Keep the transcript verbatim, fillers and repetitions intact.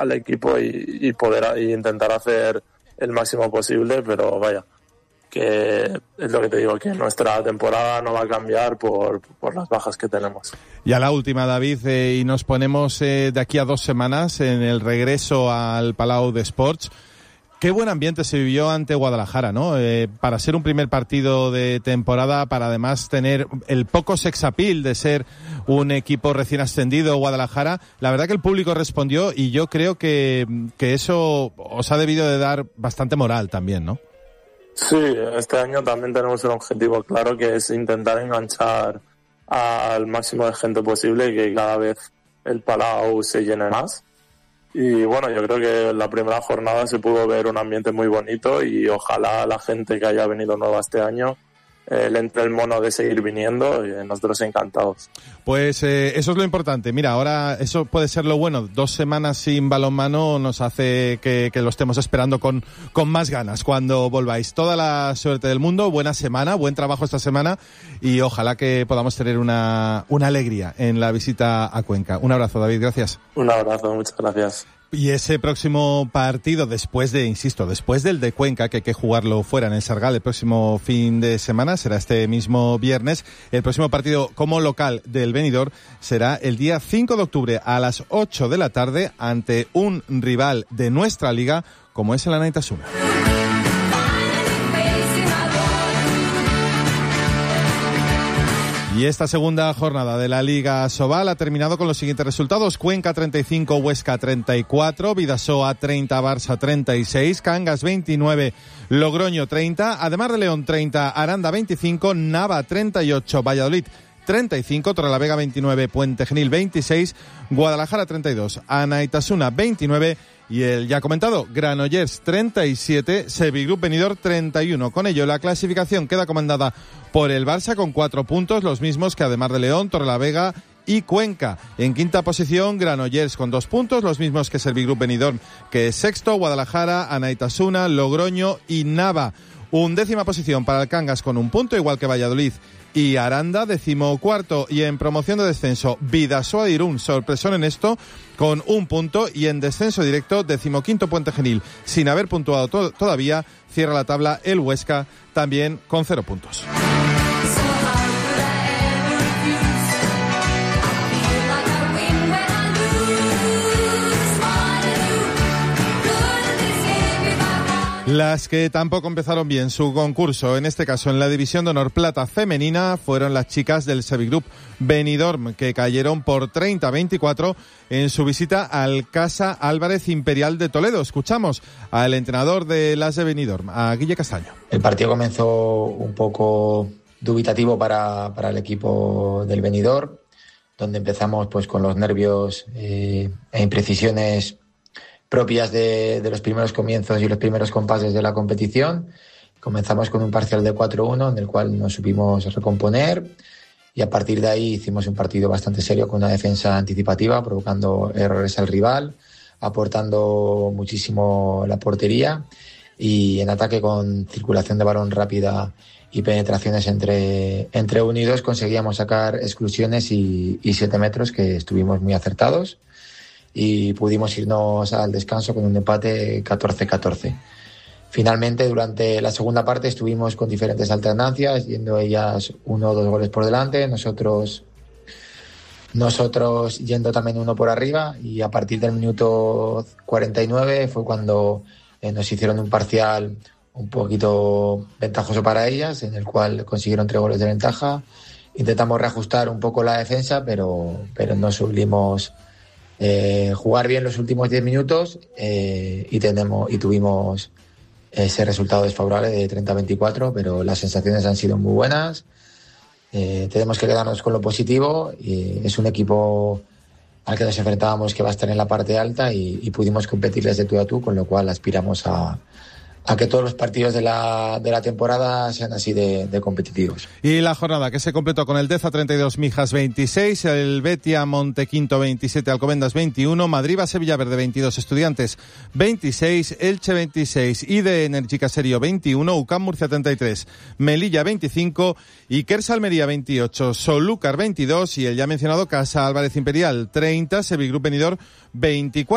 al equipo y, y poder y intentar hacer el máximo posible, pero vaya, que es lo que te digo, que nuestra temporada no va a cambiar por, por las bajas que tenemos. Y a la última, David, eh, y nos ponemos eh, de aquí a dos semanas en el regreso al Palau de Sports. Qué buen ambiente se vivió ante Guadalajara, ¿no? Eh, para ser un primer partido de temporada, para además tener el poco sex appeal de ser un equipo recién ascendido, Guadalajara, la verdad que el público respondió y yo creo que, que eso os ha debido de dar bastante moral también, ¿no? Sí, este año también tenemos un objetivo claro, que es intentar enganchar al máximo de gente posible y que cada vez el Palau se llene más. Y bueno, yo creo que en la primera jornada se pudo ver un ambiente muy bonito y ojalá la gente que haya venido nueva este año eh, le entre el mono de seguir viniendo y nosotros encantados. Pues eh, eso es lo importante. Mira, ahora eso puede ser lo bueno. Dos semanas sin balonmano nos hace que, que lo estemos esperando con, con más ganas cuando volváis. Toda la suerte del mundo, buena semana, buen trabajo esta semana y ojalá que podamos tener una, una alegría en la visita a Cuenca. Un abrazo, David, gracias. Un abrazo, muchas gracias. Y ese próximo partido, después de, insisto, después del de Cuenca, que hay que jugarlo fuera en el Sargal el próximo fin de semana, será este mismo viernes. El próximo partido como local del Benidorm será el día cinco de octubre a las ocho de la tarde ante un rival de nuestra liga como es el Anaitasuna. Y esta segunda jornada de la Liga Sobal ha terminado con los siguientes resultados: Cuenca treinta y cinco, Huesca treinta y cuatro, Bidasoa treinta, Barça treinta y seis, Cangas veintinueve, Logroño treinta, Ademar de León treinta, Aranda veinticinco, Nava treinta y ocho, Valladolid treinta y cinco, Torrelavega veintinueve, Puente Genil veintiséis, Guadalajara treinta y dos, Anaitasuna veintinueve y el ya comentado Granollers treinta y siete, Sevigroup Benidorm treinta y uno. Con ello la clasificación queda comandada por el Barça con cuatro puntos, los mismos que Ademar de León, Torrelavega y Cuenca. En quinta posición Granollers con dos puntos, los mismos que Sevigroup Benidorm, que es sexto, Guadalajara, Anaitasuna, Logroño y Nava. Undécima posición para el Cangas con un punto, igual que Valladolid y Aranda, decimocuarto, y en promoción de descenso Bidasoa de Irún, sorpresón en esto, con un punto, y en descenso directo decimoquinto Puente Genil, sin haber puntuado to- todavía, cierra la tabla el Huesca, también con cero puntos. Las que tampoco empezaron bien su concurso, en este caso en la División de Honor Plata femenina, fueron las chicas del Sevigroup Benidorm, que cayeron por treinta a veinticuatro en su visita al Casa Álvarez Imperial de Toledo. Escuchamos al entrenador de las de Benidorm, a Guille Castaño. El partido comenzó un poco dubitativo para, para el equipo del Benidorm, donde empezamos pues con los nervios eh, e imprecisiones propias de, de los primeros comienzos y los primeros compases de la competición. Comenzamos con un parcial de cuatro uno en el cual nos supimos recomponer y a partir de ahí hicimos un partido bastante serio con una defensa anticipativa, provocando errores al rival, aportando muchísimo la portería y en ataque con circulación de balón rápida y penetraciones entre, entre unidos conseguíamos sacar exclusiones y, y siete metros que estuvimos muy acertados. Y pudimos irnos al descanso con un empate catorce a catorce. Finalmente, durante la segunda parte estuvimos con diferentes alternancias, yendo ellas uno o dos goles por delante, nosotros, nosotros yendo también uno por arriba, y a partir del minuto cuarenta y nueve fue cuando eh, nos hicieron un parcial un poquito ventajoso para ellas, en el cual consiguieron tres goles de ventaja. Intentamos reajustar un poco la defensa, pero, pero no supimos Eh, jugar bien los últimos diez minutos eh, y tenemos y tuvimos ese resultado desfavorable de treinta a veinticuatro, pero las sensaciones han sido muy buenas. Eh, tenemos que quedarnos con lo positivo y es un equipo al que nos enfrentábamos que va a estar en la parte alta y, y pudimos competirles de tú a tú, con lo cual aspiramos a a que todos los partidos de la de la temporada sean así de, de competitivos. Y la jornada que se completó con el Deza treinta y dos, Mijas veintiséis, el Betia Montequinto veintisiete, Alcobendas veintiuno, Madrid Sevilla Verde veintidós, Estudiantes veintiséis, Elche veintiséis, I D E Energy Caserio veintiuno, U C A M Murcia treinta y tres, Melilla veinticinco, Ikers Almería veintiocho, Solúcar veintidós y el ya mencionado Casa Álvarez Imperial treinta, Sevigroup Benidorm veinticuatro.